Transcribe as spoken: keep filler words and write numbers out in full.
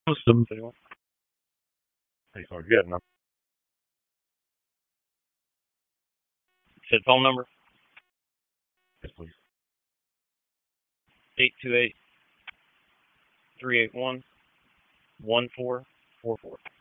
seven thirty-one. Hey, sorry, you got a number. Said phone number? Yes, please. eight two eight, three eight one, one four four four.